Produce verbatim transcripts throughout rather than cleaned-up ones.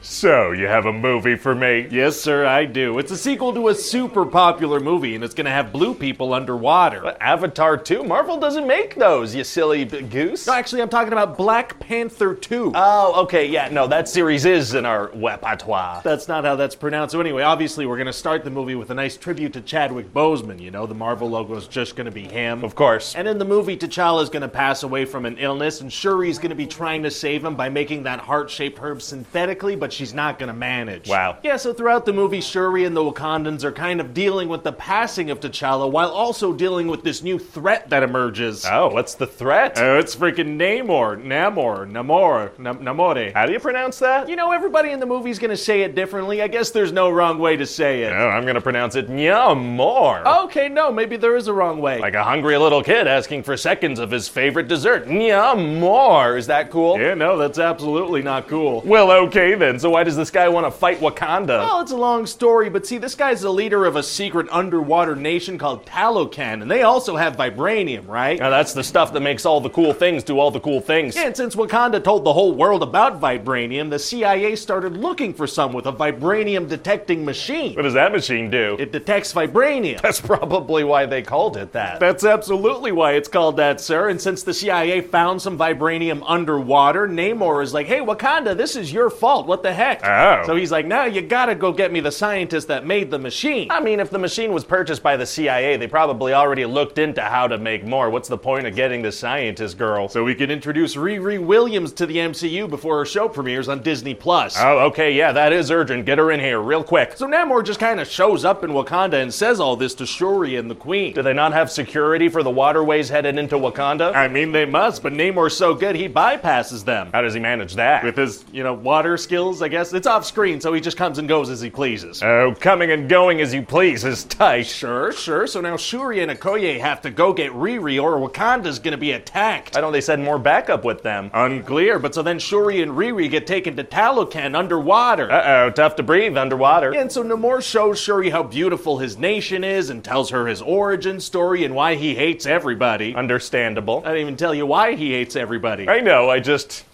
So, you have a movie for me? Yes, sir, I do. It's a sequel to a super popular movie, and it's gonna have blue people underwater. But Avatar two? Marvel doesn't make those, you silly b- goose. No, actually, I'm talking about Black Panther two. Oh, okay, yeah, no, that series is in our repertoire. That's not how that's pronounced. So anyway, obviously, we're gonna start the movie with a nice tribute to Chadwick Boseman. You know, the Marvel logo is just gonna be him. Of course. And in the movie, T'Challa's gonna pass away from an illness, and Shuri's gonna be trying to save him by making that heart-shaped herb synthetically, but she's not gonna manage. Wow. Yeah, so throughout the movie, Shuri and the Wakandans are kind of dealing with the passing of T'Challa while also dealing with this new threat that emerges. Oh, what's the threat? Oh, it's freaking Namor, Namor, Namor, Nam- Namore. How do you pronounce that? You know, everybody in the movie's gonna say it differently. I guess there's no wrong way to say it. Oh, I'm gonna pronounce it Nyamor. Okay, no, maybe there is a wrong way. Like a hungry little kid asking for seconds of his favorite dessert. Nyamor. Is that cool? Yeah, no, that's absolutely not cool. Well, okay then. So why does this guy want to fight Wakanda? Well, it's a long story, but see, this guy's the leader of a secret underwater nation called Talocan, and they also have vibranium, right? Now that's the stuff that makes all the cool things do all the cool things. Yeah, and since Wakanda told the whole world about vibranium, the C I A started looking for some with a vibranium detecting machine. What does that machine do? It detects vibranium. That's probably why they called it that. That's absolutely why it's called that, sir. And since the C I A found some vibranium underwater, Namor is like, hey, Wakanda, this is your fault. What the heck? Oh. So he's like, now you gotta go get me the scientist that made the machine. I mean, if the machine was purchased by the C I A, they probably already looked into how to make more. What's the point of getting the scientist girl? So we can introduce Riri Williams to the M C U before her show premieres on Disney Plus. Oh, okay, yeah, that is urgent. Get her in here, real quick. So Namor just kind of shows up in Wakanda and says all this to Shuri and the Queen. Do they not have security for the waterways headed into Wakanda? I mean, they must, but Namor's so good he bypasses them. How does he manage that? With his, you know, water skills, I guess. It's off screen, so he just comes and goes as he pleases. Oh, coming and going as you please is tight. Sure, sure. So now Shuri and Okoye have to go get Riri or Wakanda's gonna be attacked. Why don't they send more backup with them? Unclear, but so then Shuri and Riri get taken to Talocan underwater. Uh-oh, tough to breathe underwater. And so Namor shows Shuri how beautiful his nation is and tells her his origin story and why he hates everybody. Understandable. I didn't even tell you why he hates everybody. I know, I just...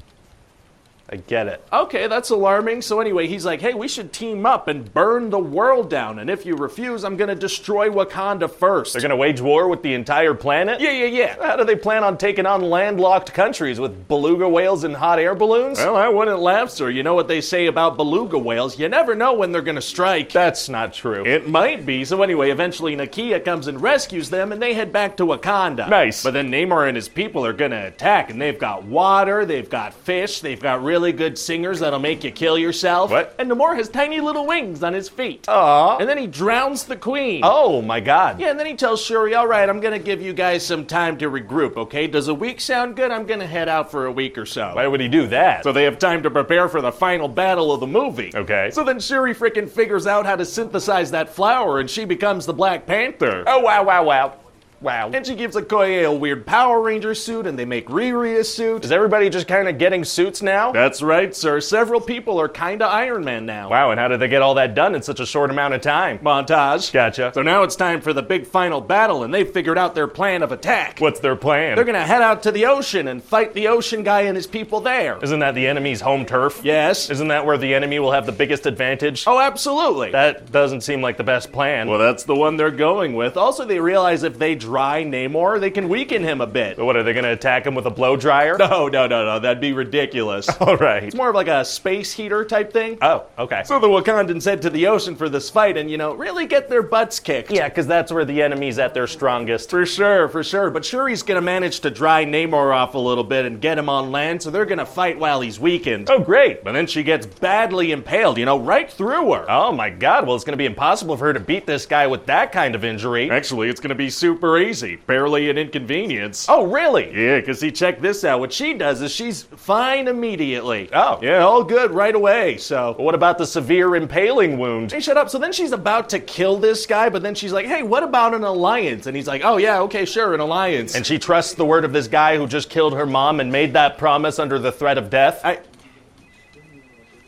I get it. Okay, that's alarming. So anyway, he's like, hey, we should team up and burn the world down. And if you refuse, I'm gonna destroy Wakanda first. They're gonna wage war with the entire planet? Yeah, yeah, yeah. How do they plan on taking on landlocked countries with beluga whales and hot air balloons? Well, I wouldn't laugh, sir. You know what they say about beluga whales. You never know when they're gonna strike. That's not true. It might be. So anyway, eventually Nakia comes and rescues them, and they head back to Wakanda. Nice. But then Namor and his people are gonna attack, and they've got water, they've got fish, they've got really good singers that'll make you kill yourself. What? And Namor has tiny little wings on his feet. Aww. And then he drowns the queen. Oh my god. Yeah, and then he tells Shuri, all right, I'm gonna give you guys some time to regroup, okay? Does a week sound good? I'm gonna head out for a week or so. Why would he do that? So they have time to prepare for the final battle of the movie. Okay. So then Shuri frickin' figures out how to synthesize that flower, and she becomes the Black Panther. Oh, wow, wow, wow. Wow. And she gives Okoye a weird Power Ranger suit, and they make Riri a suit. Is everybody just kind of getting suits now? That's right, sir. Several people are kinda Iron Man now. Wow, and how did they get all that done in such a short amount of time? Montage. Gotcha. So now it's time for the big final battle, and they've figured out their plan of attack. What's their plan? They're gonna head out to the ocean and fight the ocean guy and his people there. Isn't that the enemy's home turf? Yes. Isn't that where the enemy will have the biggest advantage? Oh, absolutely. That doesn't seem like the best plan. Well, that's the one they're going with. Also, they realize if they dry Namor, they can weaken him a bit. But what, are they gonna attack him with a blow dryer? No, no, no, no, that'd be ridiculous. All right. It's more of like a space heater type thing. Oh, okay. So the Wakandans head to the ocean for this fight and, you know, really get their butts kicked. Yeah, because that's where the enemy's at their strongest. For sure, for sure. But Shuri's gonna manage to dry Namor off a little bit and get him on land, so they're gonna fight while he's weakened. Oh, great. But then she gets badly impaled, you know, right through her. Oh my god, well, it's gonna be impossible for her to beat this guy with that kind of injury. Actually, it's gonna be super easy. Barely an inconvenience. Oh, really? Yeah, because see, check this out. What she does is she's fine immediately. Oh. Yeah, all good right away, so. But what about the severe impaling wound? Hey, shut up. So then she's about to kill this guy, but then she's like, hey, what about an alliance? And he's like, oh, yeah, okay, sure, an alliance. And she trusts the word of this guy who just killed her mom and made that promise under the threat of death? I...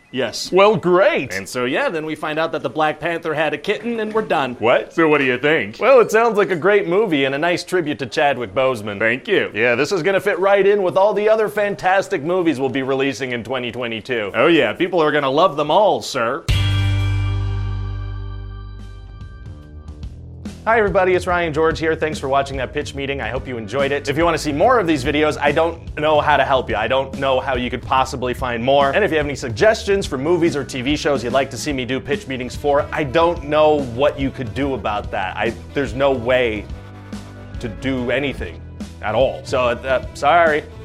Yes. Well, great. And so, yeah, then we find out that the Black Panther had a kitten, and we're done. What? So what do you think? Well, it sounds like a great movie and a nice tribute to Chadwick Boseman. Thank you. Yeah, this is gonna fit right in with all the other fantastic movies we'll be releasing in twenty twenty-two. Oh yeah, people are gonna love them all, sir. Hi everybody, it's Ryan George here. Thanks for watching that pitch meeting. I hope you enjoyed it. If you want to see more of these videos, I don't know how to help you. I don't know how you could possibly find more. And if you have any suggestions for movies or T V shows you'd like to see me do pitch meetings for, I don't know what you could do about that. I, there's no way to do anything at all. So, uh, sorry.